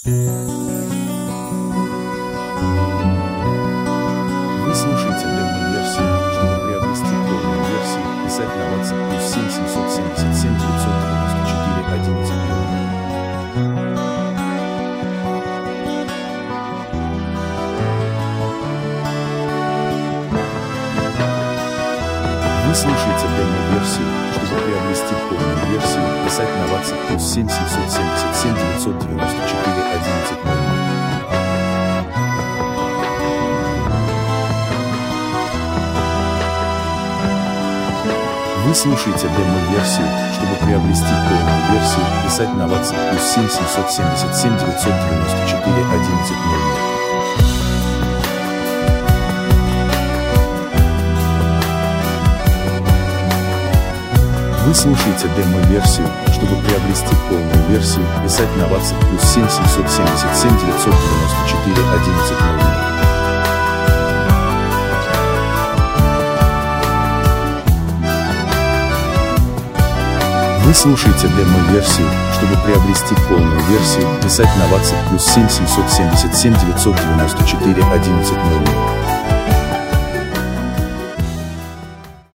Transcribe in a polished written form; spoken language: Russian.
Вы слушаете демо-версию. Чтобы приобрести полную версию, писать на WhatsApp +7 777 994 11 00. Вы слушаете демо-версию. Чтобы приобрести полную версию, писать на WhatsApp +7 777 994 11 00. Вы слушаете демо-версию. Чтобы приобрести полную версию, писать на WhatsApp +7 777 994 11 00. Вы слушаете демо-версию. Чтобы приобрести полную версию, писать на WhatsApp +7 777 994 11 00. Вы слушаете демо-версию. Чтобы приобрести полную версию, писать на WhatsApp +7 777 994 11 00.